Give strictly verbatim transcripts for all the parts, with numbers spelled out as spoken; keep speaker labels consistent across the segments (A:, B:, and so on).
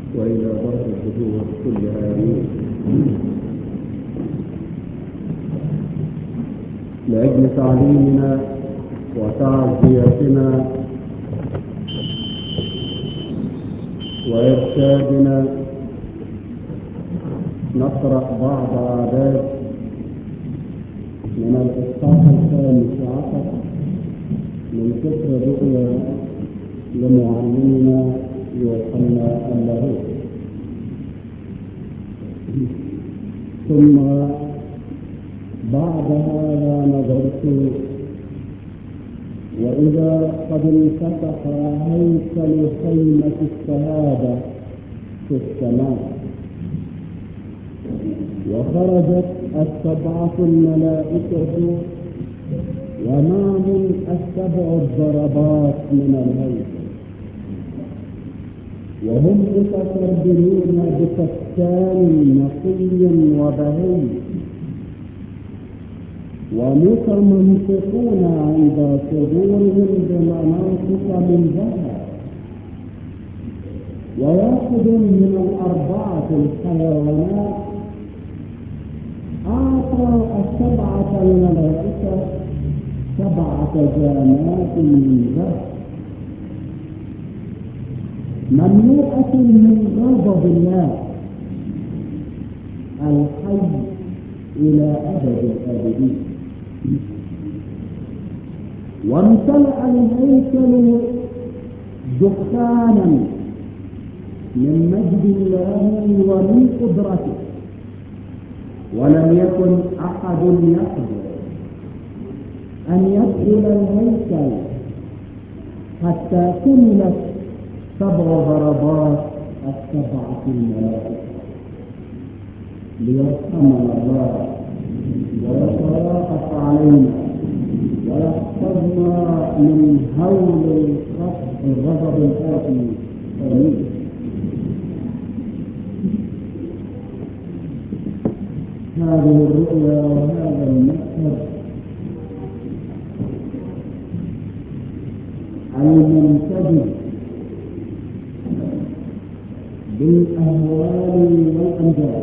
A: وإلى ظهر الظهور كلها آمين. لأجل تعليمنا وتعزيتنا وإرشادنا نقرأ بعض أعداد من الإصحاح الخامس عشر من سفر الرؤيا لمعلمنا يوحنا اللاهوت. ثم بعد هذا نظرت وإذا قد انفتح هيكل خيمة الشهادة في السماء، وخرجت السبعة الملائكة ومعهم السبع الضربات من الهيكل، وهم متكبرون بكتان نقي وبهي، ومتمنطقون عند صدورهم بمناطق من ذهب، وواحد من الأربعة الحيوانات أعطى السبعة الملائكة سبعة جامات من ذهب مملوءة من غضب الله الحي إلى أبد الآبدين. وامتلأ الهيكل دخانا من مجد الله ومن قدرته، ولم يكن أحد يقدر أن يدخل الهيكل حتى كملت سبع ضربات السبعة الملائكة، ليرحمنا الله ويتراءف علينا ويحفظنا من هول الغضب الآتي. آمين. هذه الرؤيا وهذا المشهد الممتد بالأهوال والأمجاد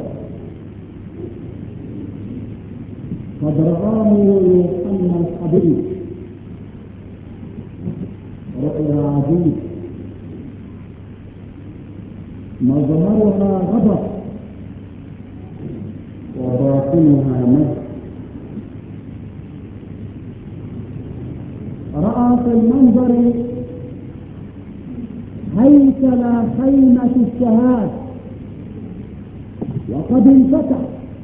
A: قد رآه يوحنا الحبيب، رؤيا عجيب مظهرها غضب وباطنها مجد. رأى في المنظر هيكل خيمة الشهادة وقد انفتح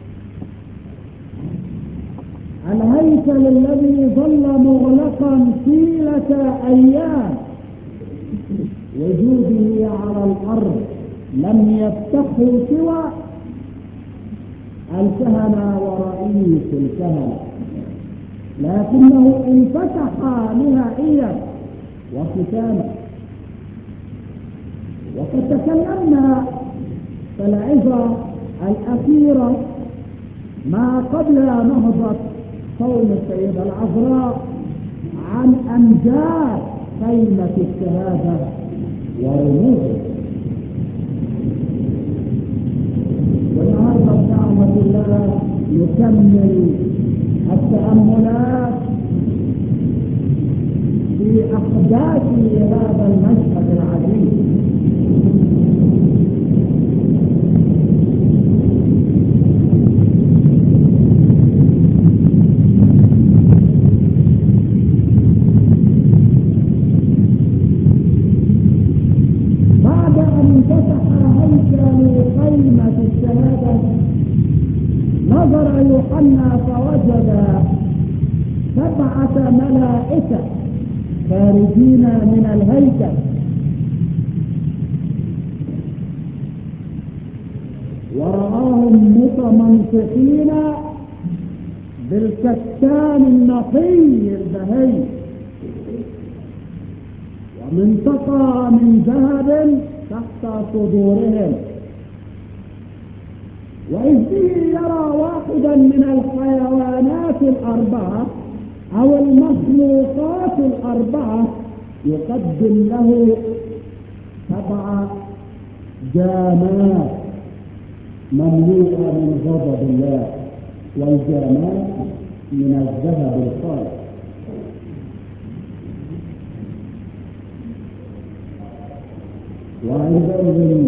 A: الهيكل الذي ظل مغلقا طيلة أيام وجوده على الأرض، لم يفتحه سوى الكهنة ورئيس الكهنة، لكنه انفتح نهائيا وختاما. وقد تكلمنا في العظة الأخيرة ما قبل نهضة قول السيدة العذراء عن أمجاد خيمة الشهادة ورموزه، والنهارده بنعمة الله نكمل التأملات في أحداث هذا المشهد العجيب. بعد أن فتح هيكل خيمة الشهادة نظر يوحنا فوجد سبعة ملائكة خارجين من الهيكل، ورآهم متمنطقين بالكتان النقي البهي ومنطقة من ذهب تحت صدورهم. وإذ به يرى واحدا من الحيوانات الأربعة أو المخلوقات الأربعة يقدم له سبع جامات مملوءة من غضب الله، والجامات من الذهب الخالص. وعندئذ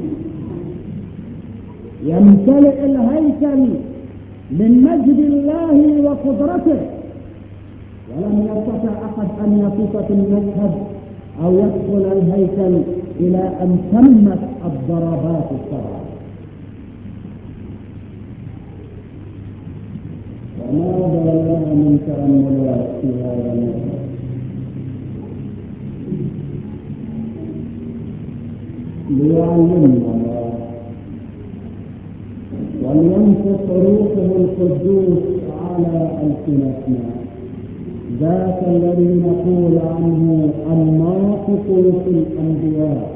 A: يمتلئ الهيكل من مجد الله وقدرته، ولم يستطع احد ان يطوف في المشهد او يدخل الهيكل الى ان تمت الضربات السبعه. وماذا لنا من تاملات في هذا المشهد؟ ليعلمنا الله ولينفق روحه القدوس على ألسنتنا، ذاك الذي نقول عنه الناطق في الأنبياء.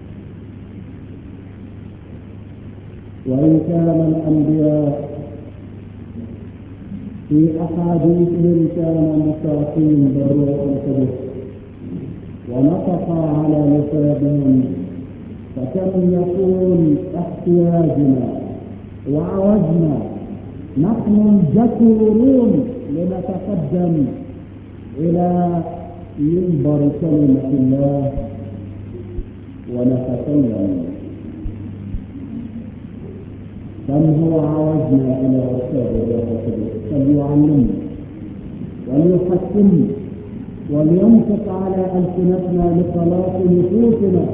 A: وإن كان الأنبياء في أحاديثهم كانوا مشاقين بالروح القدس ونطق على لسانهم، فكم يكون احتياجنا وعوزنا نحن الذكورون لنتقدم إلى منبر كلمة الله ونتكلم. كم هو عوزنا إلى أرشاد الروح القدس فليعلمنا وليحكمنا ولينفق على ألسنتنا لخلاص نفوسنا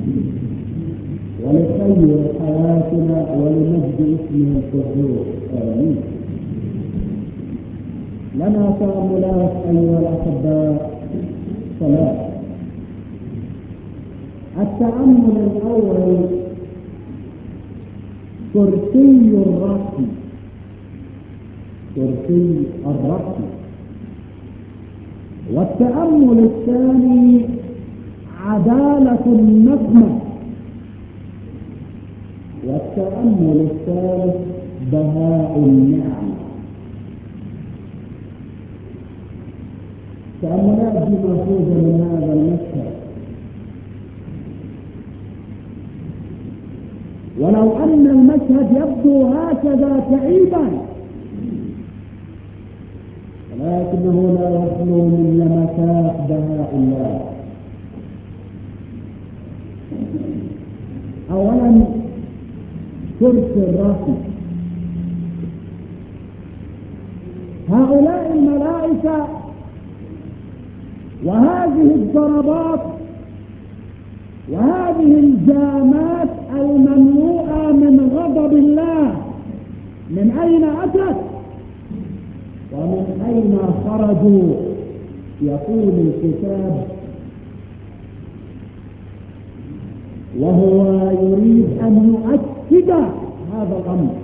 A: ولخير حياتنا ولمجد اسمه القدوس. آمين. لنا تأملات أيها الأحباء ثلاث. التأمل الأول كرسي الرحم، كرسي الرحم. والتأمل الثاني عدالة النقمة. والتأمل الثالث بهاء النعمة. تأملات دي مأخوذة من هذا المشهد. ولو أن المشهد يبدو هكذا كئيبا، ولكنه لا يخلو من لمسات بهاء الله. أولا كرسي الرحم. هؤلاء الملائكة وهذه الضربات وهذه الجامات المملوءة من غضب الله من أين أتت ومن أين خرجوا؟ يقول الكتاب وهو يريد أن يؤكد هذا الأمر،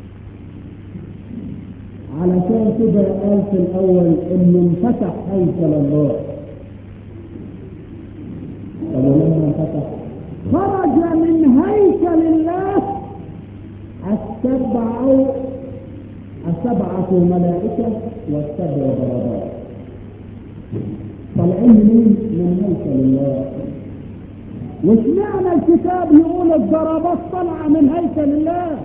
A: علشان كده قال في الأول إنه انفتح هيكل الله. طب ولما انفتح خرج من هيكل الله السبع السبعة ملائكة والسبع ضربات. طالعين منين؟ من هيكل الله. وسمعنا الكتاب يقول الضربات طالعة من هيكل الله،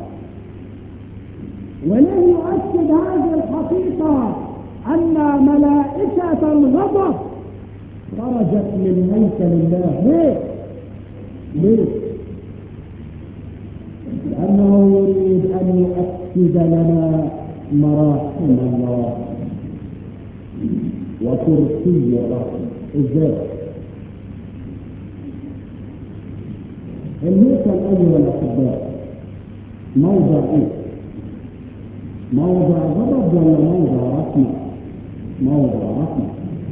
A: ولن يؤكد هذه الحقيقة أن ملائكة الغضب خرجت من هيكل الله. ليه؟ ليه؟ لأنه يريد أن يؤكد لنا مراحم الله وكرسي الرحمة. إزاي؟ الهيكل أيها الأحباء موضع إيه؟ موضع غضب ولا موضع رحمة؟ موضع رحمة.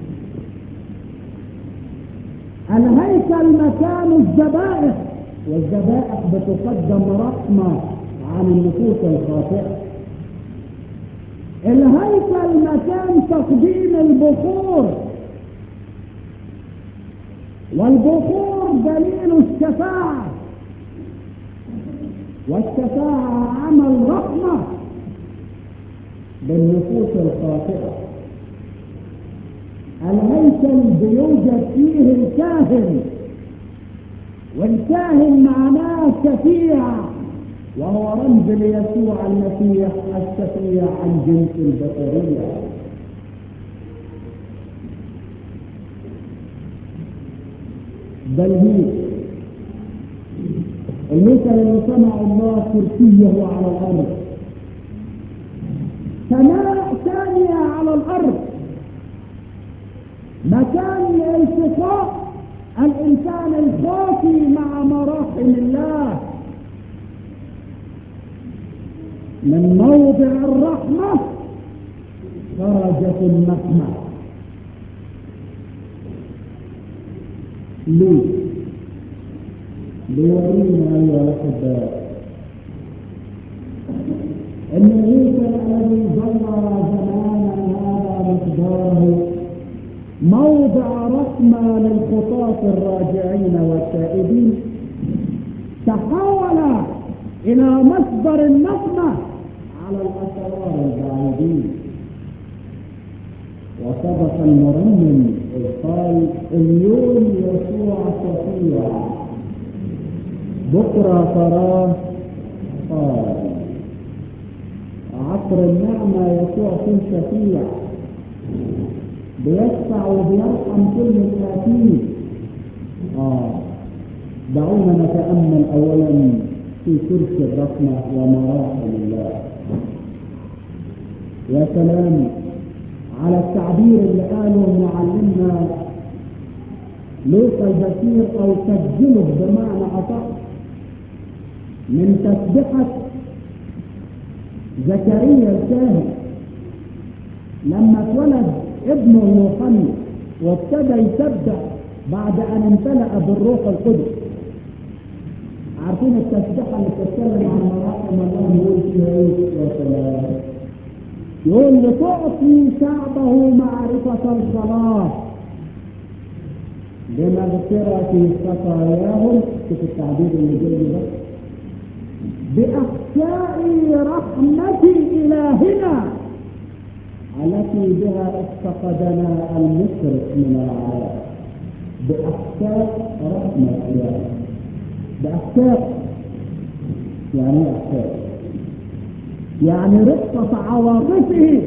A: الهيكل مكان الذبائح، والذبائح بتقدم رحمة عن النفوس الخاطئة. الهيكل مكان تقديم البخور، والبخور دليل الشفاعة، والشفاعة عمل رحمة بالنفوس الخاطئة. الهيكل بيوجد فيه الكاهن،
B: الكاهن معناه شفيع، وهو رمز ليسوع المسيح الشفيع عن جنس البشرية. بل هي الهيكل اللي صنع الله كرسيه على الأرض، سماء ثانية على الأرض، مكان التقاء الإنسان الخاطي مع مراحم الله. من موضع الرحمة خرجت النقمة. ليه؟ ليورينا أيها الأحباء أن الهيكل الذي ظل زمانا هذا مقداره موضع رحمة للخطاة الراجعين والتائبين، تحول إلى مصدر النقمة على الأسرار البعيدين. وصدق المرنم إذ قال: اليوم يسوع شفيع، بكرة تراه قال. عصر النعمة يسوع فيه شفيع، بيشفع وبيرحم كل الآثمين. آه دعونا نتأمل أولا في كرسي الرحمة ومراحم الله. يا سلام على التعبير اللي قاله معلمنا لوقا البشير، أو سجله بمعنى أصح، من تسبحة زكريا الكاهن لما اتولد ابنه يوحنا وابتدى يسبح بعد ان امتلأ بالروح القدس. عارفين التسبيحه اللي بتتكلم عن مراحم الله يقول فيها ايه؟ يا سلام، يقول: لتعطي شعبه معرفة الخلاص بمغفرة خطاياهم. شوف التعبير اللي جاي ده، بأحشاء رحمة إلهنا التي بها افتقدنا المشرق من العالم. بأحشاء رحمة إلهنا. بأحشاء يعني ايه أحشاء؟ يعني رقة عواطفه،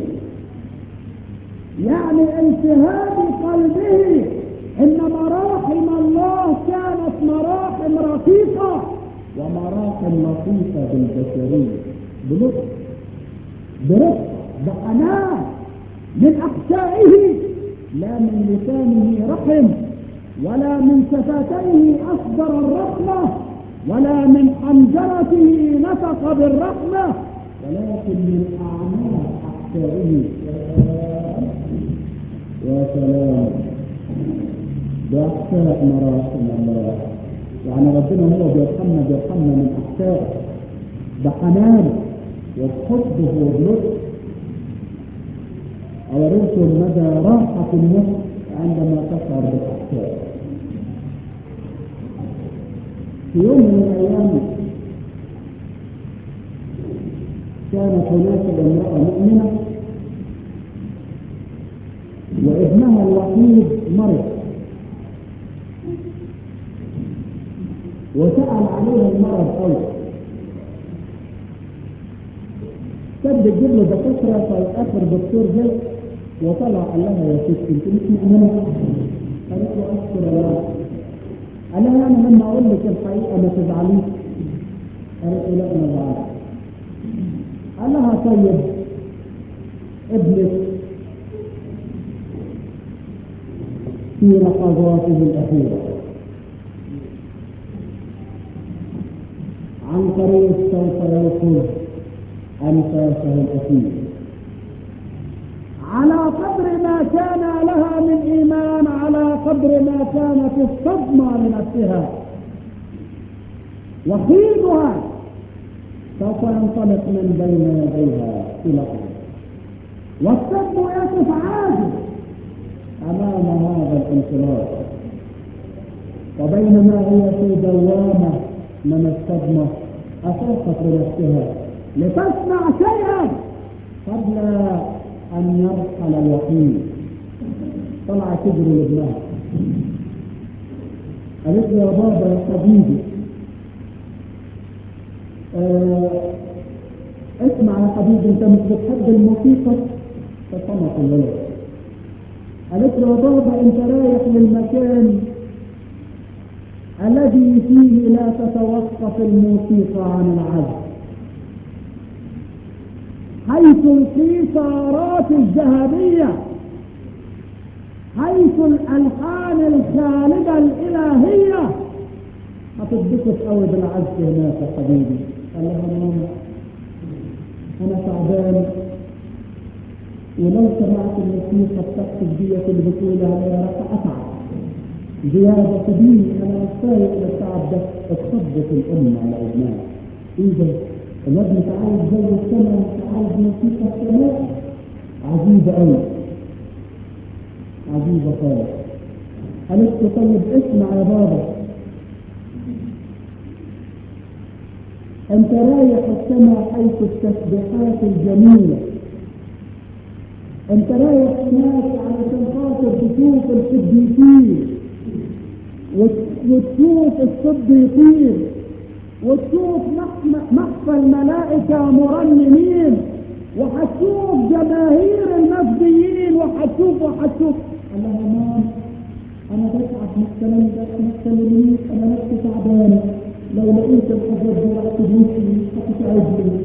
B: يعني التهاب قلبه. إن مراحم الله كانت مراحم رقيقة ومراحم لطيفة بالبشرية، بلطف، برفق، بحنان، من أحشائه، لا من لسانه رحم، ولا من شفتيه أصدر الرحمة، ولا من حنجرته نطق بالرحمة، ولكن من أعماق أحشائه. يا سلام، بأحشاء مراحم الله. يعني ربنا هو بيرحمنا بيرحمنا من أحشائه، بحنانه وبحبه وبلطفه. أوريكم مدى راحة النفس عندما تشعر بالأحشاء. في يوم من الأيام كانت هناك امرأة مؤمنة وابنها الوحيد مرض، وسأل عليه المرض قوي. كان بتجيب له دكاترة، في آخر دكتور جه وطلع قال لها: يا ست انت مش مؤمنة؟ قالت له: أشكر الله. قال لها: أنا لما أقول لك الحقيقة ما تزعليش. قالت له: لا أنا زعلت. قال لها: طيب ابنك في لحظاته الأخيرة عن طريق سوف يأخذ أنفاسه الأخير. على قدر ما كان لها من إيمان، على قدر ما كانت الصدمة لنفسها وخيرها سوف ينطلق من بين يديها في لحظة، والصدم يقف عاجز أمام هذا الانطلاق. وبينما هي في دوامة من الصدمة أفاقت لنفسها لتصنع شيئا قبل أن يرحل الوحيد. طلعت تجري لابنها قالت له يا بابا يا حبيبي آه اسمع يا حبيبي، انت مش بتحب الموسيقى؟ فسمعت الولد. قالت له يا بابا انت رايح للمكان الذي فيه لا تتوقف الموسيقى عن العزف، حيث القيثارات الذهبية، حيث الألحان الخالدة الإلهية. هتتبسط قوي بالعزف هناك يا حبيبي. قال لها ماما أنا تعبان، ولو سمعت الموسيقى بتاعتك ديت اللي بتقولها أنا راح أتعب زيادة تديني، أنا أستاهل التعب ده. اتخبط الأم على ابنها. إيه ده؟ الواد مش عايز زي السماء، مش عايز موسيقى السماء. عجيبة أوي، عجيبة خالص. قالت له طيب اسمع يا بابا، أنت رايح السماء حيث التسبيحات الجميلة، أنت رايح هناك علشان خاطر تشوف القديسين وتشوف الصديقين وتشوف محفى الملائكة مرنمين، وحتشوف جماهير المسجدين، وحتشوف وحتشوف. قال لها مام أنا بتعب من الكلام ده، ما تكلمنيش، أنا نفسي تعبانة، لو لقيت الحاجات دي راح تدوسني هتتعبني.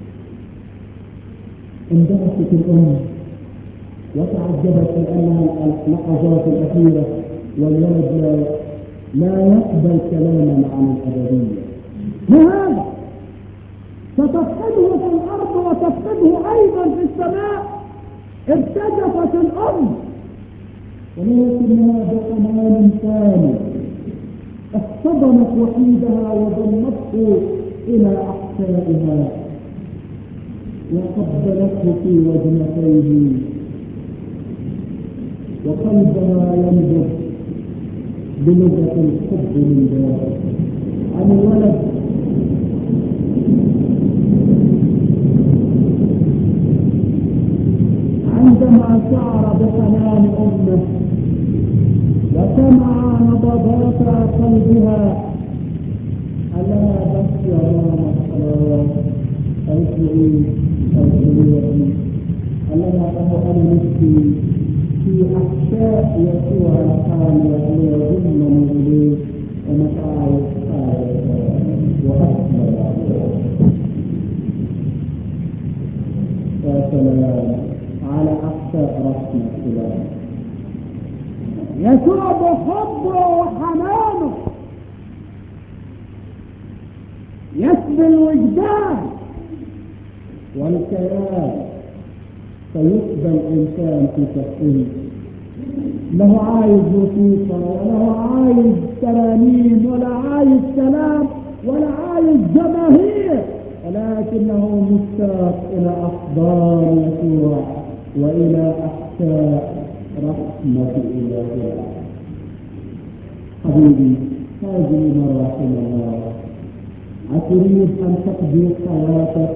B: اندهشت الأم وتعجبت لأنها اللحظات الأخيرة والولد لا لا يقبل كلاما عن الأبدية. لهذا ستفقده في الأرض وتفقده أيضا في السماء. ارتجفت الأم، ولكنها بحنان ثاني احتضنت وحيدها وضمته إلى أحشائها وقبلته في وجنتيه، وقلبها ينبض بلغة الحب من ذلك. عن الولد عندما شعر بحنان أمه وسمع نبضات قلبها قال لها بس يا ماما خلاص. قالت له ايه؟ قالت له يا ابني؟ قال لها اهو انا نفسي في احشاء يسوع الحامية ليضمني اليه ومش عايز حاجة واكبر. يا سلام على احشاء رحمة الله. يسوع بحبه وحنانه يسبي الوجدان والكيان، فيقبل الانسان في كفه. له عايز موسيقى ولا هو عايز ترانيم ولا عايز كلام ولا عايز جماهير، ولكنه مشتاق الى احضان يسوع والى احشاء رحمة الله. حبيبي هذه مراحم الله. أتريد أن تقضي حياتك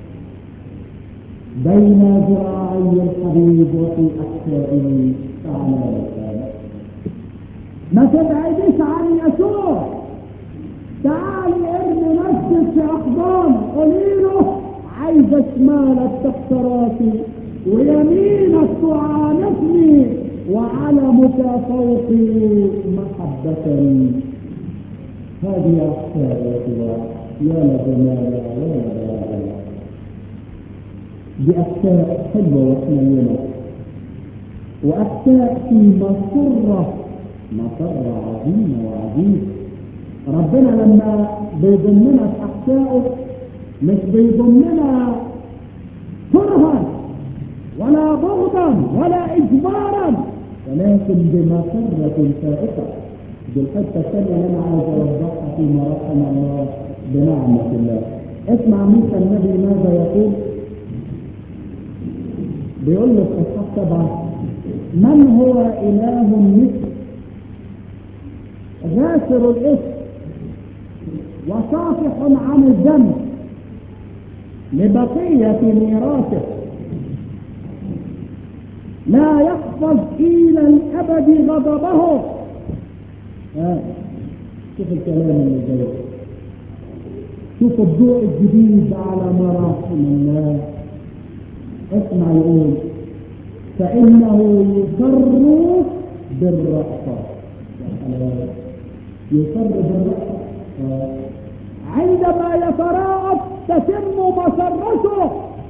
B: بين ذراعي الحبيب وفي أحشائه؟ تعالى الآن، ما تبعدش عن يسوع. تعالي ارمي نفسك في أحضانه، قولي له عايز شمالك تحت راسي ويمينك تعانقني وعلمك فوقي محبة. هذه أحشاء يسوع. يا لجمالها يا لجمالها. دي أحشاء حلوة وحنينة، وأحشاء في مسرة مسرة عظيمة وعجيبة. ربنا لما بيضمنا في أحشائه مش بيضمنا كرها ولا بغضا ولا إجبارا، ولكن بمسرة فائقة. دي الحته الثانيه اللي انا عايز اوضحها في مراحم الله بنعمه الله. اسمع ميخا النبي ماذا يقول. بيقول له في اصحاح سبعه: من هو اله مثل غافر الاثم وصافح عن الذنب لبقيه ميراثه، لا يحفظ الى الابد غضبه شوف الكلام اللي جاي، شوف الضوء الجديد على مراحم الله. اسمع يقول فإنه يسر بالرأفة. يسر بالرأفة عندما يتراءف تتم مسرته.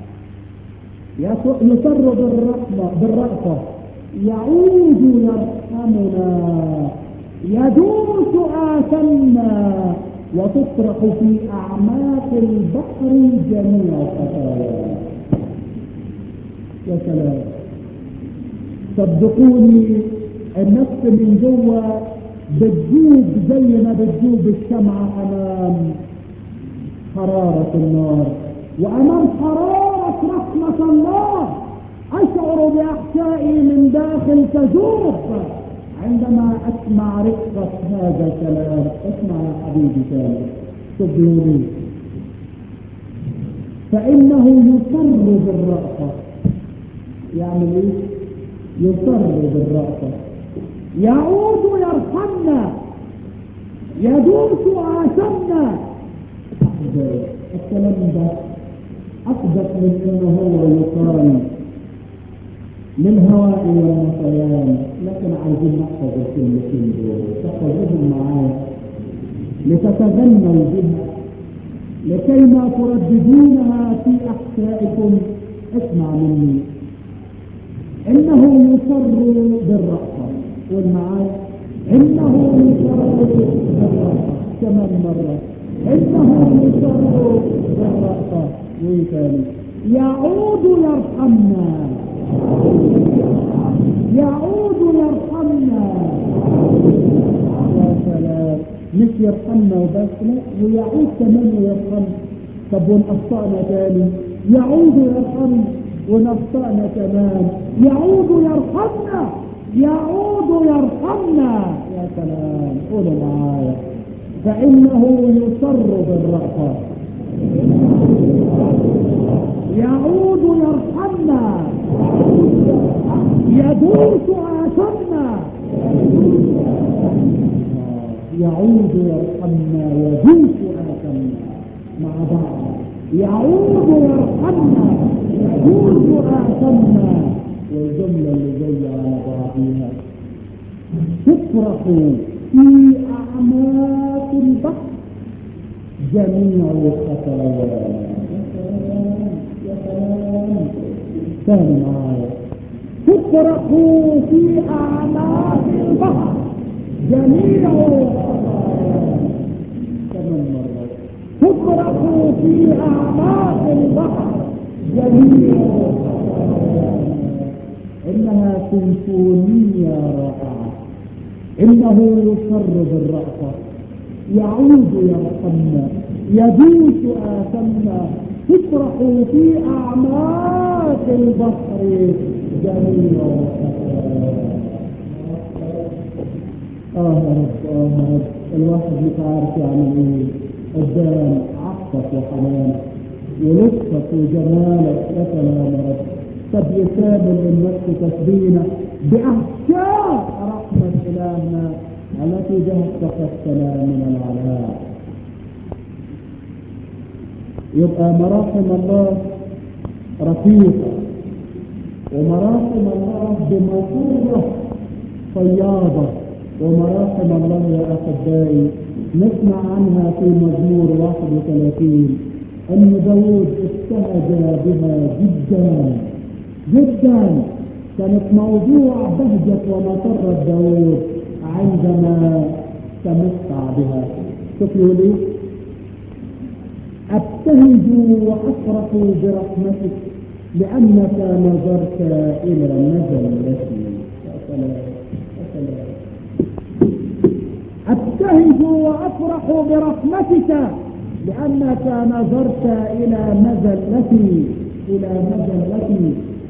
B: يسر بالرأفة بالرأفة يعود يرحمنا، يدوس آثامنا وتطرح في أعماق البحر جميع خطايانا. يا سلام، صدقوني النفس من جوه بتذوب زي ما بتذوب الشمعة أمام حرارة النار وأمام حرارة رحمة الله. أشعر بأحشائي من داخل تذوب عندما أسمع رقة هذا الكلام. اسمع يا حبيبي تاني، صدقوني فإنه يسر بالرأفة. يعمل ايه؟ يسر بالرأفة، يعود يرحمنا، يدوس آثامنا. الكلام ده أقدس من إنه هو يقال للهواء والنسيان، لكن عايزين نحفظ الكلمتين دول، تحفظوهم معايا لتتغنوا بها لكي ما ترددونها في أحشائكم. اسمع مني، إنه يسر بالرأفة. قول معايا، إنه يسر بالرأفة كمان مرة، إنه يسر بالرأفة. وإيه تاني؟ يعود يرحمنا، يعود يرحمنا. يا سلام، مش يرحمنا وبس، لا ويعود كمان ويرحمنا. طب وإن أخطأنا تاني يعود يرحمنا، وإن أخطأنا كمان يعود يرحمنا، يعود يرحمنا. يا سلام، قولوا معايا فإنه يسر بالرأفة، يعود يرحمنا، يدوس آثامنا. يعود يرحمنا، يدوس آثامنا مع بعض. يعود يرحمنا، يدوس آثامنا. والجملة اللي جاية على بعضها تفرح في أعماق البحر جميع خطايانا. يا سلام، ثاني معايا، تفرح في أعماق البحر جميع خطايانا. ثمان مرات، تفرح في أعماق البحر جميع خطايانا. إنها سيمفونية رائعة. إنه يسر بالرأفة، يعود يرحمنا، يدوس آثامنا، تفرح في أعماق البحر جميع خطايانا. آه يا رب، آه يا رب، الواحد مش عارف يعمل إيه قدام عطفك وحنانك ولطفك وجمالك. يا سلام يا رب، قد يكامل النفس تسبينا بأحشاء رحمة إلهنا التي بها استخفنا من العلاء. يبقى مراحم الله رفيقة، ومراحم الله بمصورة فياضة، ومراحم الله يا أحبائي نسمع عنها في مزمور واحد وثلاثين أن داود ابتهج بها جدا جدا. كانت موضوع بهجة ومسرة داود عندما تمتع بها. شوفوا لي، ابتهج وافرح برحمتك لانك نظرت الى مذلتي. يا سلام، يا سلام. ابتهج وافرح برحمتك لانك نظرت الى مذلتي، الى مذلتي.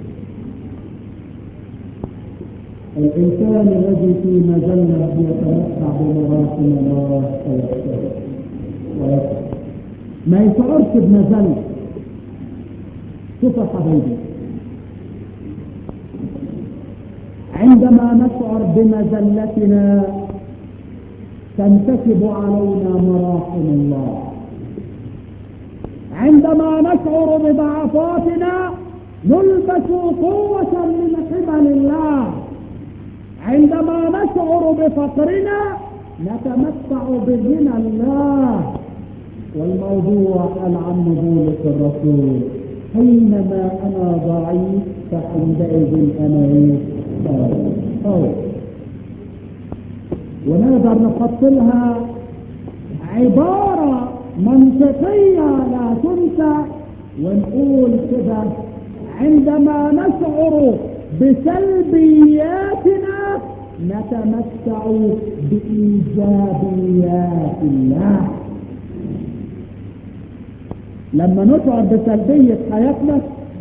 B: الإنسان الذي في مذلة يتمتع بمراحم الله ويفتح ما يشعرش بمذلة. شوف يا حبيبي، عندما نشعر بمذلتنا تنتسب علينا مراحم الله. عندما نشعر بضعفاتنا نلبس قوة من قبل الله. عندما نشعر بفقرنا نتمتع بغنى الله. والموضوع قال عنه بولس الرسول: حينما انا ضعيف فعندئذ انا قوي. ونقدر نحط لها عبارة منطقية لا تنسى ونقول كده: عندما نشعر بسلبياتنا نتمتع بإيجابيات الله. لما نشعر بسلبية حياتنا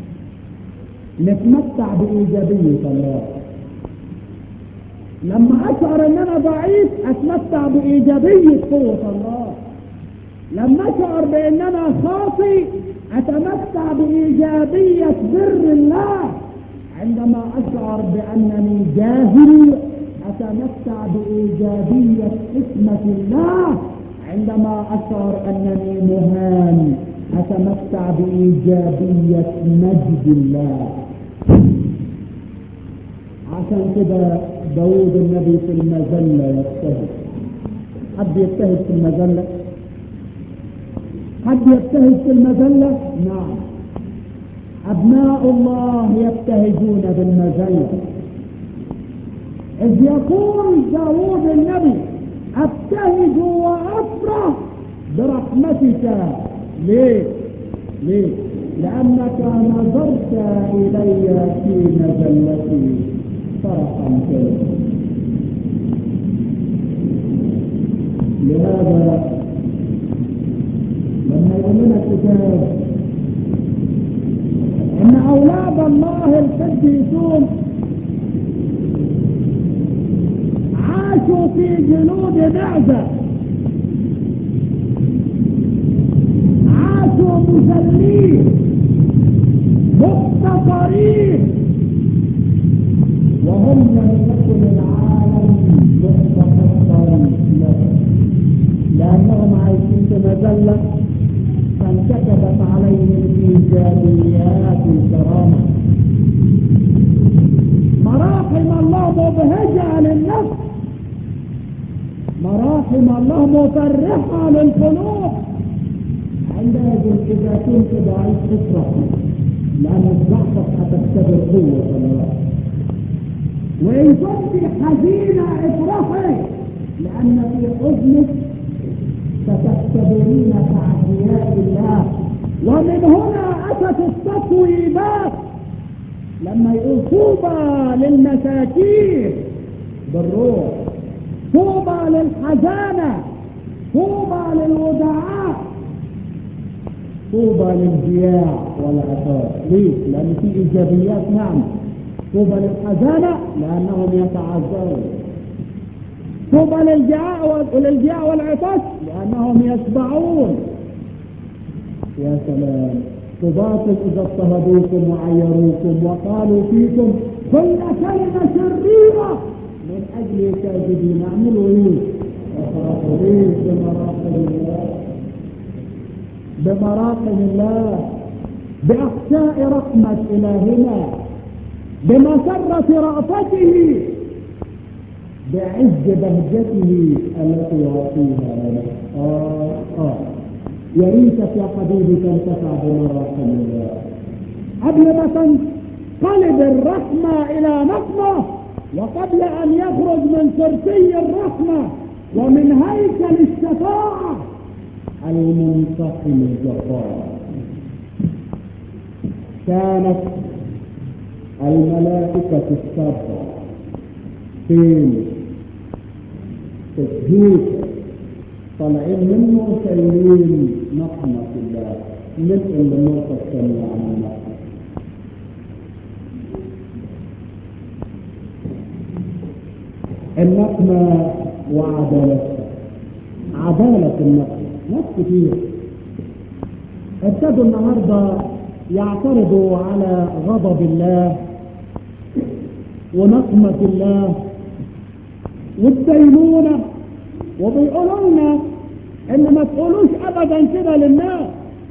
B: نتمتع بإيجابية الله. لما أشعر أن أنا ضعيف أتمتع بإيجابية قوة الله. لما أشعر بأن أنا خاطئ أتمتع بإيجابية بر الله. عندما أشعر بأنني جاهل أتمتع بإيجابية حكمة الله. عندما أشعر أنني مهان أتمتع بإيجابية مجد الله. عشان كده داود النبي في المذلة يجتهد. حد يجتهد في المذلة؟ حد يجتهد في المذلة؟ نعم، أبناء الله يبتهجون بالمذلة. إذ يقول داود النبي: أبتهج وأفرح برحمتك. ليه؟ ليه؟ لأنك نظرت إلي في مذلتي فرحمتني. لهذا لما يقول لنا الكتاب ان اولاد الله القديسون عاشوا في جلود معزة، عاشوا مذلين مفتقرين، وهم لم يكن العالم مفتقرا لهم لانهم عايشين في مذلة فانكتبت عليهم ايجابيات الكرامة. مراحم الله مبهجة للنفس، مراحم الله مفرحة للقلوب. عندئذ اذا كنت ضعيف افرح، لان ضعفك هتختبر قوة الله. وان كنت حزينة افرحي، لان في حزنك ستختبرين تعزيات الله. ومن هنا اتت التطويبات لما يقول: طوبى للمساكين بالروح، طوبى للحزانة، طوبى للودعاء، طوبى للجياع والعطاء. ليه؟ لان في ايجابيات. نعم، طوبى للحزانة لانهم يتعزون، طوبى للجياع والعطاش لانهم يشبعون. يا سلام، طوباكم اذا اضطهدوكم وعيروكم وقالوا فيكم كل كلمة شريرة من اجل كاذبين. اعملوا ايه؟ افرحوا ليه؟ بمراحم الله، بمراحم الله، باحشاء رحمة الهنا، بمسرة رأفته، بعز بهجته التي يعطيها لنا. آه آه يا ريتك يا حبيبي تنتفع بمراحم الله قبل ما تنقلب الرحمة إلى نقمة، وقبل أن يخرج من كرسي الرحمة ومن هيكل الشفاعة المنتقم الجبار. كانت الملائكة السبع فين؟ تشهيد طالعين منه شايلين نقمة الله. ننقل للنقطة الثانية عن النقمة. النقمة وعدالتها. عدالة النقمة. ناس كتير ابتدوا النهارده يعترضوا على غضب الله ونقمة الله والدينونة وبيقولوا لنا ان ما تقولوش ابدا كده للناس.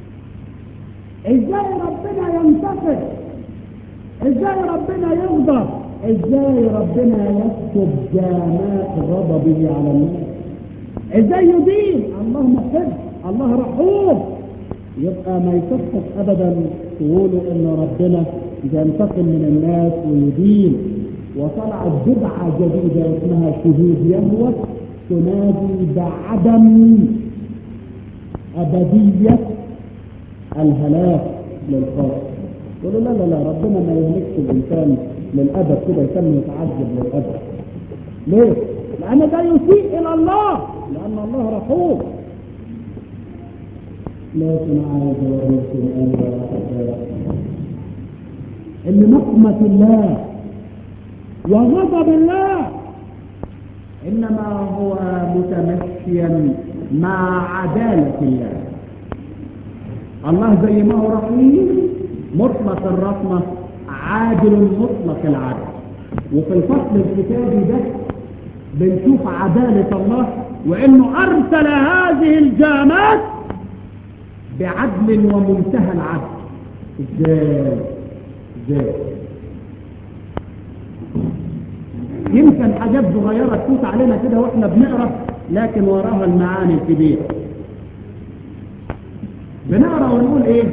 B: ازاي ربنا ينتقم؟ ازاي ربنا يغضب؟ ازاي ربنا يسكب جامات غضبه على الناس؟ ازاي يدين؟ الله محب، الله رحوم. يبقى ما يصحش ابدا تقولوا ان ربنا ينتقم من الناس ويدين. وطلعت بدعه جديده اسمها شهود يهوه تنادي بعدم ابديه الهلاك للخاطئ. يقولوا لا لا لا، ربنا ما يهلكش الانسان للابد كده يتم يتعذب للابد. ليه؟ لان ده يسيء الى الله، لان الله رحوم. لكن عايز اوريكم ايها ان نقمة الله وغضب الله انما هو متمشيا مع عدالة الله. الله زي ما هو رحيم مطلق الرحمة، عادل مطلق العدل. وفي الفصل الكتابي ده بنشوف عدالة الله، وانه ارسل هذه الجامات بعدل ومنتهى العدل. ازاي؟ ازاي؟ يمكن حاجات صغيرة تفوت علينا كده واحنا بنقرا، لكن وراها المعاني الكبيرة. بنقرا ونقول ايه؟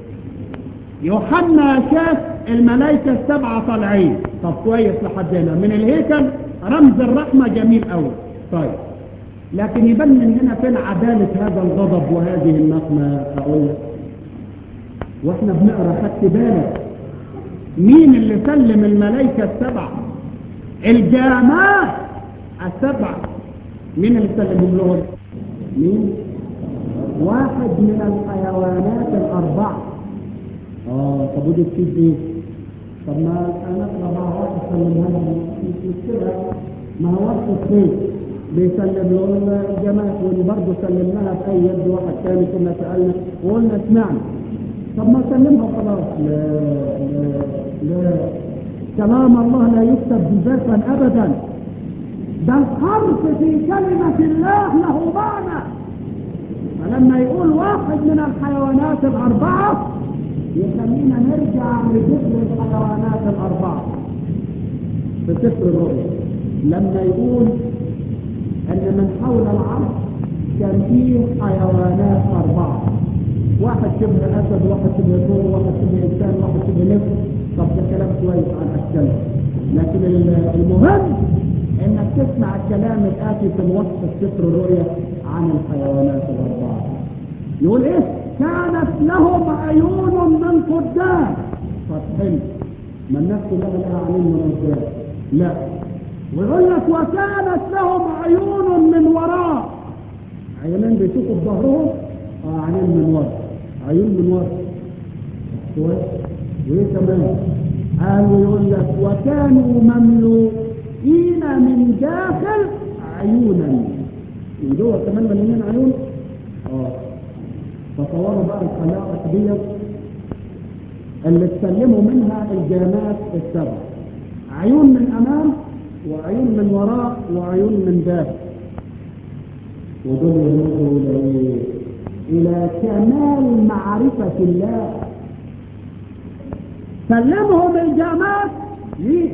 B: يوحنا شاف الملائكة السبعة طالعين. طب كويس لحد هنا من الهيكل، رمز الرحمة جميل قوي. طيب لكن يبان مننا فين عدالة هذا الغضب وهذه النقمة؟ اقول لك واحنا بنقرا خدت بالك مين اللي سلم الملائكة السبعة؟ الجامات السبعة. مين اللي سلمهم لهم؟ مين؟ واحد من الحيوانات الأربعة. اه طب ودي تفيد ايه؟ طب ما هنقرا مع واحد سلمها لهم مش مشكلة، ما هو وقت الخير بيسلم له الجامات، وبرضه سلمناها في اي يد واحد ثاني كنا سالنا وقلنا سمعنا. طب ما سلمها خلاص. لا لا لا، كلام الله لا يكتب جزافا ابدا. ده الحرف في كلمة الله له معنى. فلما يقول واحد من الحيوانات الاربعة يخلينا نرجع لذكر الحيوانات الاربعة في سفر الرؤيا، لما يقول ان من حول العرش كان فيه حيوانات اربعة، واحد شبه اسد، واحد شبه ثور، واحد شبه انسان، واحد شبه نسر. طب ده كلام كويس عن اشكالهم، لكن المهم انك تسمع الكلام الاتي في الوصف في سفر الرؤيا عن الحيوانات الاربعة. يقول ايه؟ كانت لهم عيون من قدام. طب حلو، ما الناس كلها لها عيون من قدام؟ لا. ويقول لك وكانت لهم عيون من وراء. عيونين بيشوفوا بظهرهم، اه عينين من وراء، عيون من وراء. كويس. وايه كمان؟ قالوا يقول لك وكانوا مملوئين من داخل عيونا. ودول كمان مليانين عيون. اه تصوروا بقى الخلائق دي اللي اتسلموا منها الجامات السبع، عيون من امام وعيون من وراء وعيون من داخل. ودول يرمزوا الى الى كمال معرفة الله. سلمهم الجامات ليه؟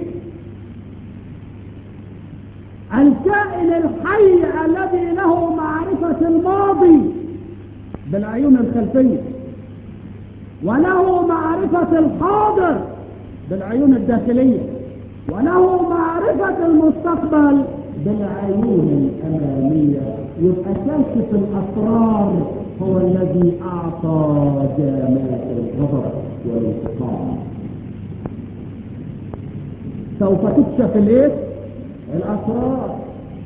B: الكائن الحي الذي له معرفة الماضي بالعيون الخلفية، وله معرفة الحاضر بالعيون الداخلية، وله معرفة المستقبل بالعيون الأمامية. يبقى كاشف الأسرار هو الذي أعطى جامات الغضب والانتقام. سوف تكشف الايه؟ الأسرار.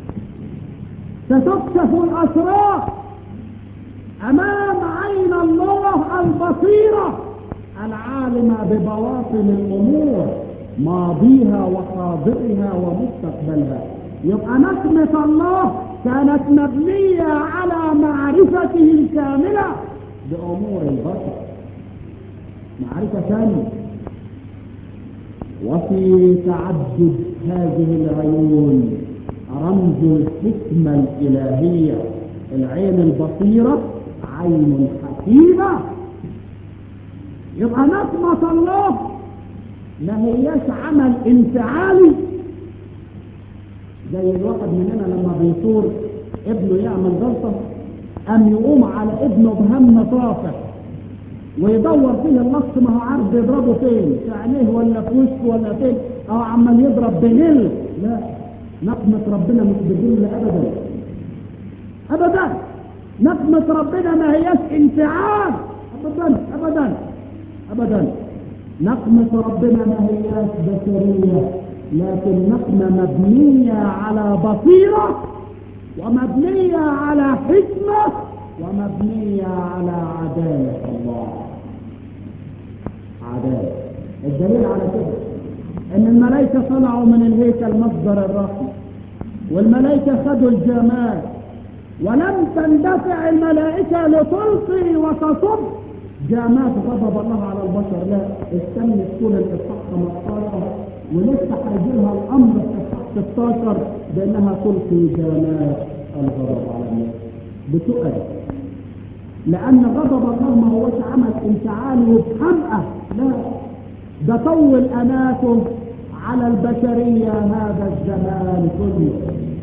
B: ستكشف الأسرار أمام عين الله البصيرة العالمة ببواطن الأمور، ماضيها وحاضرها ومستقبلها. يبقى نقمة الله كانت مبنية على معرفته الكاملة بأمور البشر، معرفة كاملة. وفي تعدد هذه العيون رمز الحكمة الإلهية. العين البصيرة عين حكيمة. يبقى نقمة الله ما هياش عمل انفعالي زي الواحد مننا لما بيصور ابنه يعمل غلطة أم يقوم على ابنه بهم طافح ويدور فيه اللص، ما هو عارف يضربه فين، في عينيه ولا في وشه ولا فين، أو عمال يضرب بغل. لا، نقمة ربنا مش بغل أبدا أبدا. نقمة ربنا ما هياش انفعال أبدا أبدا أبدا. نقمة ربنا ما هياش بشرية، لكن نقمة مبنية على بصيرة ومبنية على حكمة ومبنية على عدالة الله. عدالة. الدليل على كده ان الملائكة طلعوا من الهيكل مصدر الرحمة، والملائكة خدوا الجمال، ولم تندفع الملائكة لتلقي وتصب جامات غضب الله على البشر. لا، استنت طول الاصحاح خمستاشر ولسه هيجيلها الامر في الاصحاح ستاشر بانها تلقي جامات الغضب على الناس بتقل. لان غضب الله ما هوش عمل انفعالي وبحمقى، لا، ده طول اناته على البشرية هذا الزمان كله.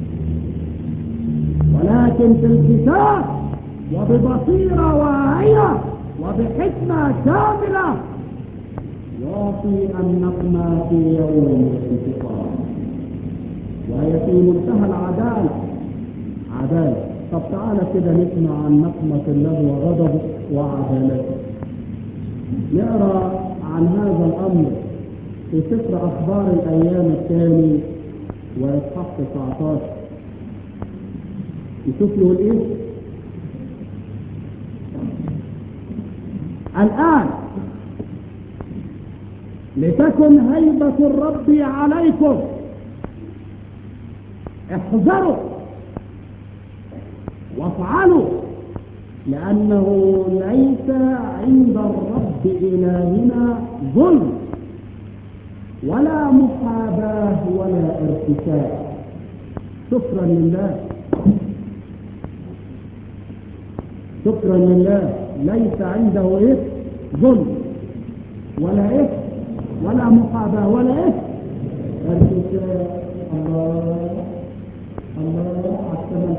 B: ولكن في الكتاب وببصيرة واعية وبحكمة كاملة يعطي النقمة في يوم الانتقام، وهي في منتهى العدالة. عدالة. طب تعالى كده نسمع عن نقمة الله وغضبه وعدالته. نقرأ عن هذا الأمر في سفر أخبار الأيام الثاني وإصحاح تسعتاشر. يشوف له الايه؟ الآن لتكن هيبة الرب عليكم، احذروا وافعلوا، لأنه ليس عند الرب إلهنا ظلم ولا محاباة ولا ارتكاب. شكرا لله، شكرا لله. ليس عنده ايه؟ ظلم ولا ايه؟ ولا محاباة ولا ايه؟ ارتكاب. الله الله عالسلام.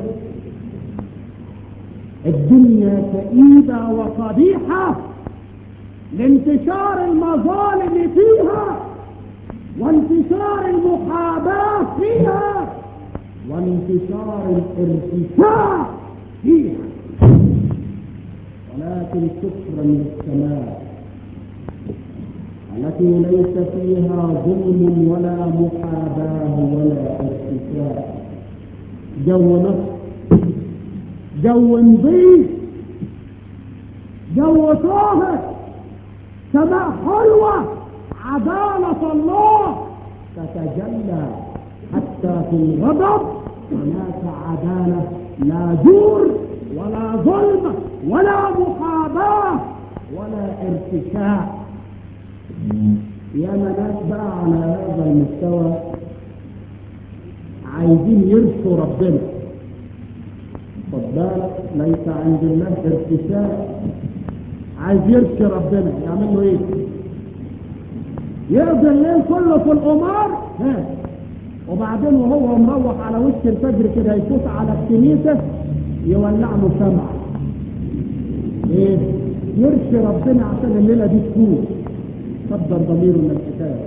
B: الدنيا كئيبة وقبيحة لانتشار المظالم فيها وانتشار المحاباة فيها وانتشار الارتكاب فيها. ولكن شكرا للسماء التي ليس فيها ظلم ولا محاباة ولا ارتكاب. جو نصر، جو نظيف، جو طاهر، سماء حلوة، عدالة الله تتجلى حتى في الغضب. هناك عدالة، لا جور ولا ظلم ولا محاباة ولا ارتكاب. يا ناس بقى على هذا المستوى عايزين يرثوا ربنا. خد بالك، ليس عند الله ارتكاب. عايز يرثي ربنا يعمل له ايه؟ يقضي الليل كله في القمار، ها، وبعدين وهو مروح على وش الفجر كده يفوت على الكنيسة يولع له سمع. ايه؟ يرثي ربنا عشان الليلة دي تفوت. صدر ضميره من الحكاية.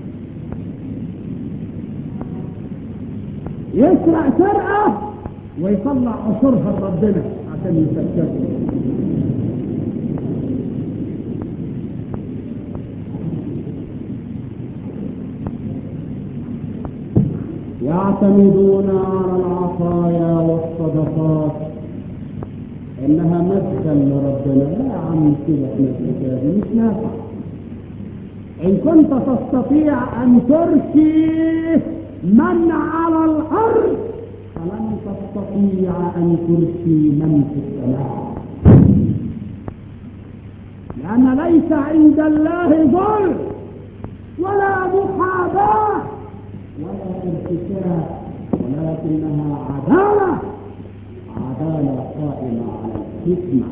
B: يسرق سرقة ويطلع عصرها لربنا عشان يسكته. يعتمدون على العطايا والصدقات انها مدخل لربنا. لا يا عم كده في الحكايه دي مش نافع. ان كنت تستطيع ان ترشي من على الارض فلن تستطيع ان ترشي من في السماء، لان ليس عند الله ظلم ولا محاباه ولا ارتكاب. ولكنها عدالة، عدالة قائمة على الحكمة.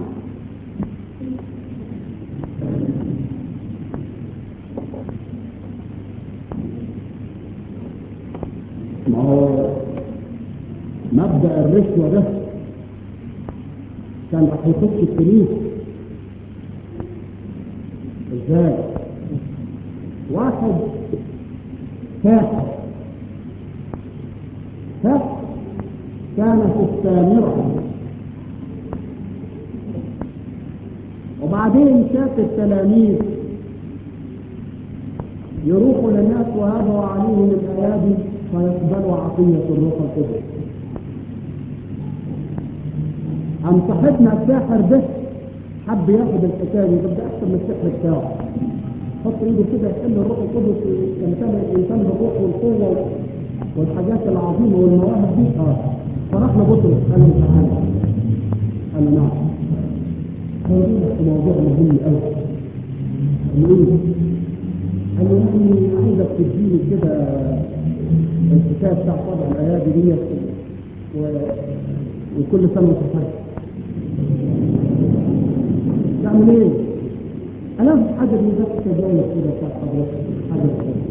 B: ما هو مبدأ الرشوة ده كان راح يخش الكنيسة ازاي؟ واحد ساحر ساحر كان في السامرة، وبعدين شاف التلاميذ يروحوا للناس ويضعوا عليهم الأيادي فيقبلوا عطية الروح القدس. أم صاحبنا الساحر ده حب ياخد الحكاية دي، ده أحسن من السحر بتاعه، حط ايده كده يحل الروح القدس يمتلئ الإنسان بالروح والقوة والحاجات العظيمة والمواهب دي. اه فراح لبطرس قال له تعالى، قال له نعم، هيقول في موضوع مهم قوي. قال له ايه؟ قال له يعني عايزك تديني كده الحكايه بتاع طبع الايادي دي و... وكل سنه وانت فرق تعمل ايه؟ انا في حاجه دي بس تجاوز كده بتاع حضرتك حاجه كده.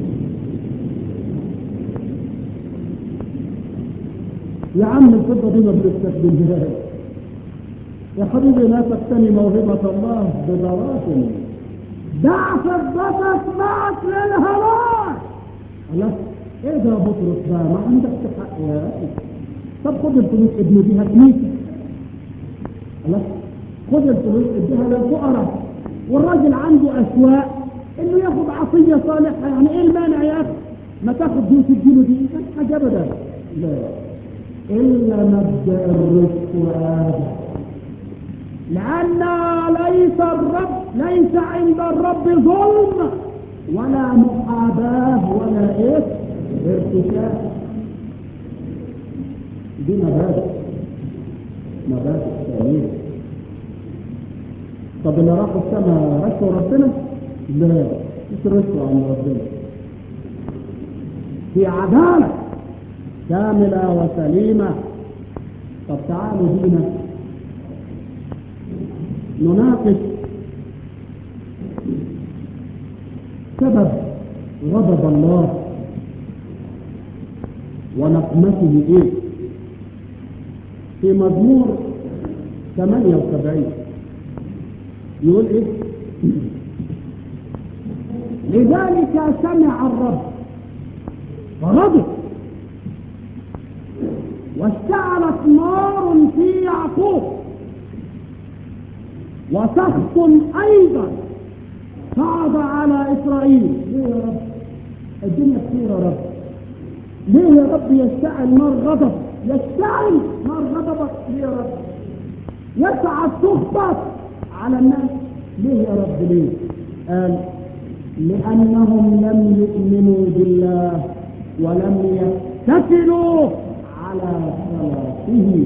B: يا عم الفضه دي ما بنستخدمهاش يا حبيبي، لا تقتني موهبه الله بدراهم، دع فضتك معك للهلاك. الله ايه ده يا بطرس بقى؟ ما عندك حق يا اخي. طب خد الفلوس ابن بيها كنيسه. الله خد الفلوس اديها للفقراء، والراجل عنده اسواق انه ياخد عطيه صالحه، يعني ايه المانع يا اخي؟ ما تاخد دي وتديله دي، مش حاجه ابدا. لا الا مبدا الرزق هذا، لأن ليس الرب ليس عند الرب ظلم ولا محاباة ولا إيه ارتشاء. دي مبادئ مبادئ ثانية. طب اللي راحوا السماء رشوا ربنا؟ لا مش رشوا عن ربنا، في عدالة كاملة وسليمة. طب تعالوا بينا نناقش سبب غضب الله ونقمته ايه في مزمور ثمانية وسبعين. يقول ايه؟ لذلك سمع الرب فغضب واشتعلت نار في يعقوب وسخط ايضا صعد على اسرائيل. ليه يا رب؟ الدنيا كتير يا رب، ليه يا رب يشتعل نار غضب؟ يشتعل نار غضبك ليه يا رب؟ يسعد سخطك على الناس ليه يا رب؟ ليه؟ قال لانهم لم يؤمنوا بالله ولم يتكلوا على خلاقه.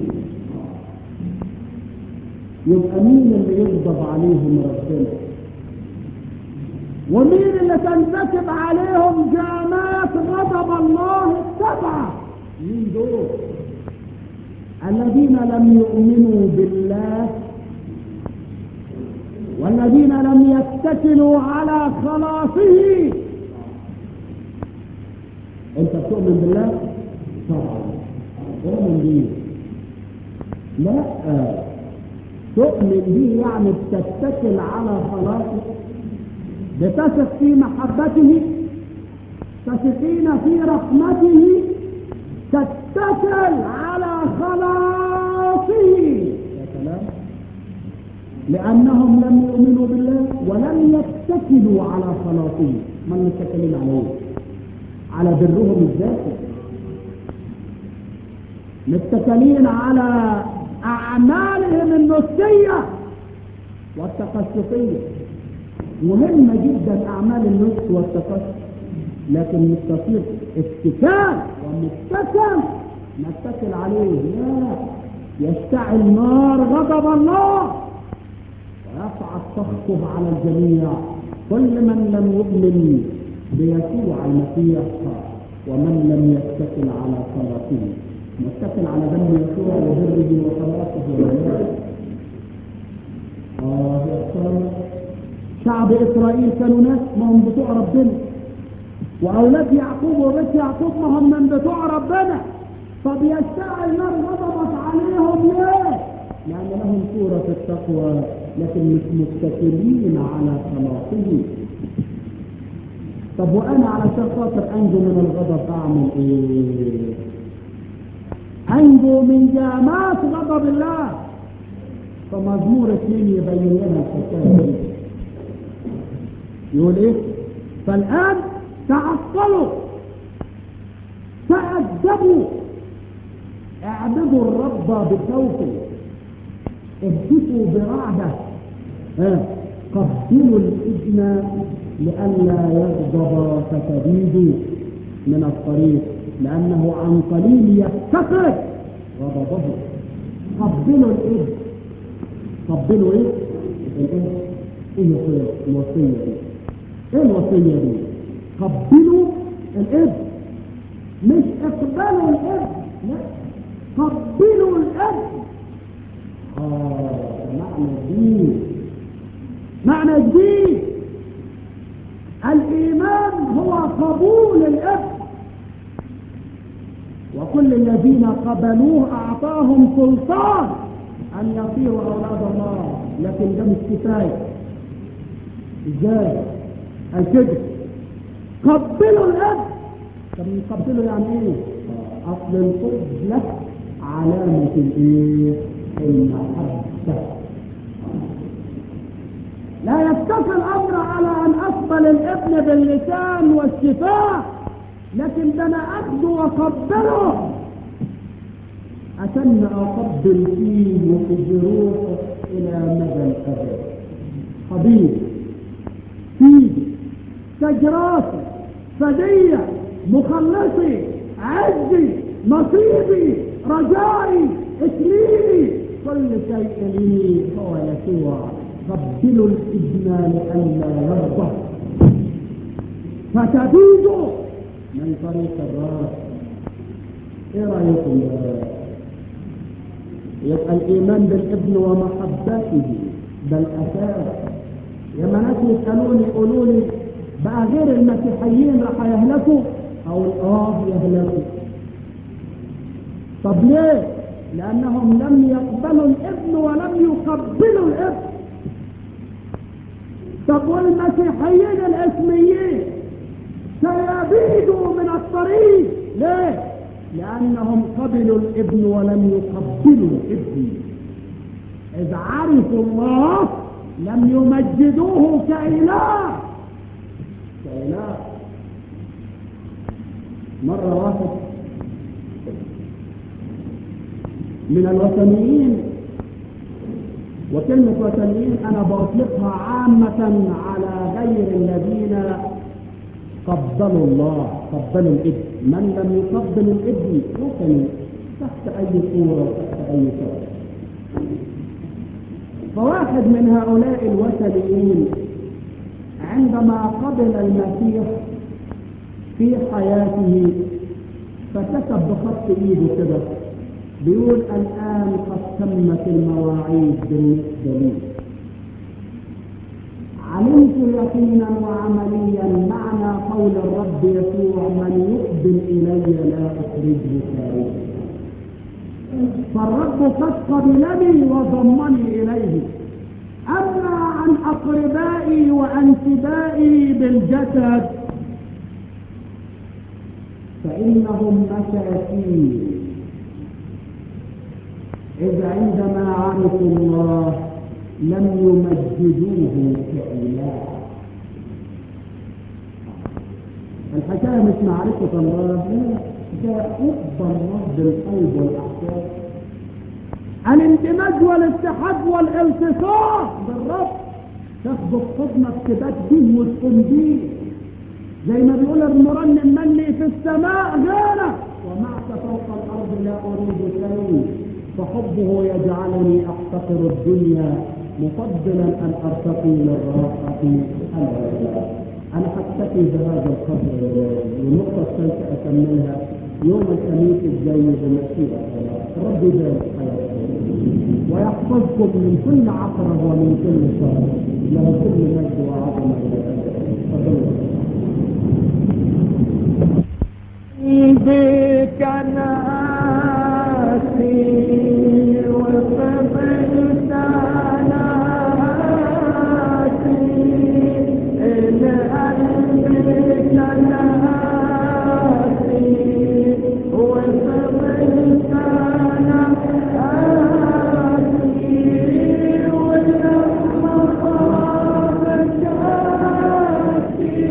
B: يبقى مين اللي يغضب عليهم؟ ربنا. ومين اللي تنتسب عليهم جامات غضب الله السبعة؟ مين دول؟ الذين لم يؤمنوا بالله والذين لم يتكلوا على خلاصه. انت بتؤمن بالله؟ طبعا اؤمن بيه. لا تؤمن به يعني بتتكل على خلاصه، بتثق في محبته، تثقين في رحمته، تتكل على خلاصه. يا سلام. لأنهم لم يؤمنوا بالله ولم يتكلوا على خلاصه. ما المتكلين عليه؟ على برهم الذاتي، متكلين على أعمالهم النفسية والتقشفية. مهمة جدا أعمال النفس والتقشف، لكن مش تصير اتكال ومتكل نتكل عليه. لا، يشتعل نار غضب الله ويصعد سخطه على الجميع. كل من لم يؤمن بيسوع المسيح ومن لم يتكل على صلاته متكل على دم يسوع وبره وخلاصه ولا اه يا سلام. شعب اسرائيل كانوا ناس ما هم بتوع ربنا، واولاد يعقوب وبيت يعقوب ما هم من بتوع ربنا، طب يشتعل نار غضبت عليهم ليه؟ لان لهم صوره في التقوى لكن مش متكلين على صلاته. طب وانا علشان خاطر انجو من الغضب اعمل ايه؟ انجو من جامات غضب الله. فمزمور اثنين يبين لنا الحكايه دي، يقول ايه؟ فالان تعطلوا تأدبوا اعبدوا الرب بخوفه اهتفوا برعده ها قبلوا الابن لئلا يغضب فتبيدوا من الطريق لانه عن قليل يفتقر غضبه. قبلوا الابن. قبلوا ايه؟ الايه؟ ايه الوصيه دي؟ ايه الوصيه دي؟ قبلوا الابن، مش اقبلوا الابن، لا قبلوا الابن. اه معنى الدين، معنى الدين الايمان هو قبول الابن، وكل الذين قبلوه اعطاهم سلطان ان يصيروا اولاد الله. لكن ده مش كفايه. ازاي؟ الكذب. قبلوا الابن. طب نقبله يعني ايه؟ اصل القبلة علامة الايه؟ المحبة. لا يكتفي الامر على ان اقبل الابن باللسان والشفاء، لكن ده انا اخده واقبله عشان اقبل فيه وبروحه الى مدى الابد. حبيبي، سيدي، شجراتي، فدية، مخلصي، عزي، نصيبي، رجائي، اسميني، كل شيء لي هو يسوع. قبلوا الابن لئلا يرضى فتبيدوا من طريق الراس. ايه رايكم؟ يبقى الايمان بالابن ومحبته ده الاساس. لما ناس يسالوني يقولوا لي بقى غير المسيحيين راح يهلكوا، او اه يهلكوا. طب ليه؟ لانهم لم يقبلوا الابن ولم يقبلوا الابن. طب والمسيحيين الاسميين سيبيدوا من الطريق ليه؟ لانهم قبلوا الابن ولم يقبلوا الابن. اذ عرفوا الله لم يمجدوه كإله. كإله. مرة واحد من الوثنيين، وكلمة وثنيين أنا بأطلقها عامة على غير الذين قبلوا الله، قبلوا الابن. من لم يقبل الابن وثني تحت أي صورة وتحت أي صورة. فواحد من هؤلاء الوثنيين عندما قبل المسيح في حياته فكتب بخط ايده كده بيقول الان قد تمت المواعيد بالنسبه لي. علمت يقينا وعمليا معنى قول الرب يسوع من يقبل الي لا اخرجه خارجا. فالرب قد قبلني وضمني اليه. اما عن اقربائي وانسبائي بالجسد فانهم مساكين، اذ عندما عرفوا الله لم يمجدوه كإله. الحكايه مش معرفه الله، ده حب الله بالقلب والاحساس، الاندماج والاتحاد والالتصاق بالرب. تاخده في حضنك تبات بيه وتكون بيه، زي ما بيقول المرنم من لي في السماء غيرك ومعك فوق الارض لا اريد شيء. فحبه يجعلني احتقر الدنيا مفضلا ان ارتقي للراحه الابديه. أنا حكتفي بهذا القدر والنقطة الثالثة أكملها يوم الخميس الجاي بمشيئة الله. ربي يبارك حياتكم ويحفظكم من كل عقرب ومن كل شر. له كل مجد وعظمة إلى الأبد.
C: بك ناسي وقبلت ناسي إن قلبك ناسي وقبلت ناسي ولما صابك ناسي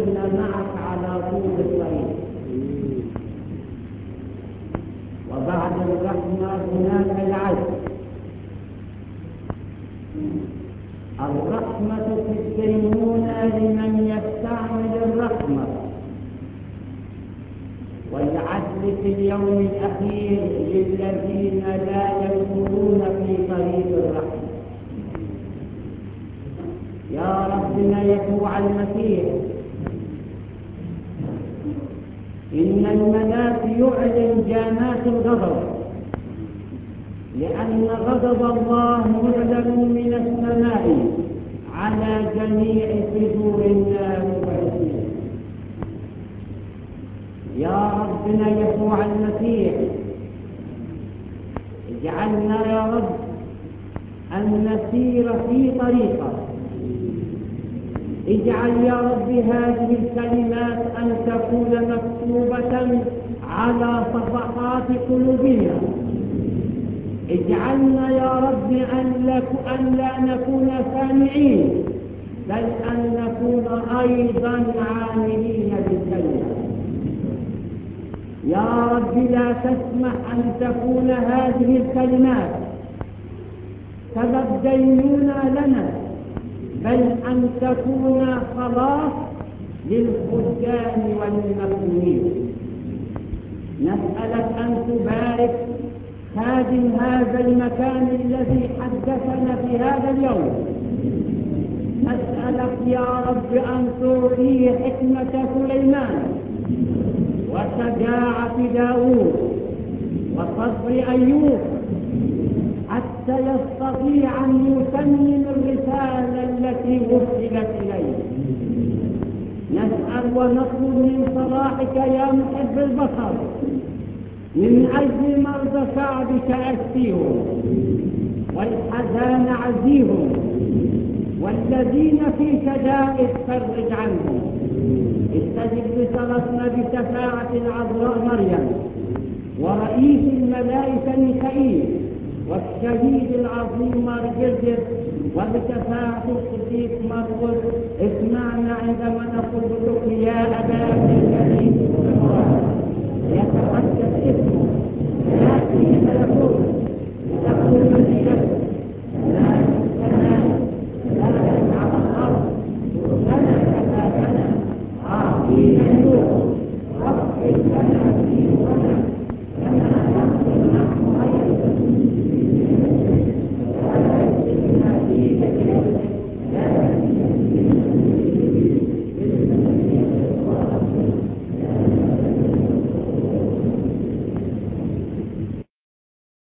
B: وبعد
D: في اليوم الأخير للذين لا يدخلون في طريق الرحمة. يا ربنا يسوع المسيح، إن الملاك يعلن جامات الغضب، لأن غضب الله معلن من السماء على جميع صدور الناس والجن. يا ربنا يسوع المسيح، اجعلنا يا رب أن نسير في طريقك. اجعل يا رب هذه الكلمات أن تكون مكتوبة على صفحات قلوبنا. اجعلنا يا رب أن لا نكون سامعين، بل أن نكون أيضا عاملين بالكلمة. يا رب لا تسمح أن تكون هذه الكلمات سبب دينونة لنا، بل أن تكون خلاص للخدام والمخدومين. نسألك أن تبارك خادم هذا المكان الذي حدثنا في هذا اليوم. نسألك يا رب أن تعطيه حكمة سليمان وشجاعة داوود وصبر أيوب، حتى يستطيع أن يتمم الرسالة التي وصلت إليه. نسأل ونطلب من صلاحك يا محب البشر من أجل مرضى شعبك أشفيهم، والحزان عزيهم، والذين في شدائد فرج عنهم. استجب لصلاتنا بشفاعة العذراء مريم ورئيس الملائكة ميخائيل والشهيد العظيم مرقس، وبشفاعة القديس مرقس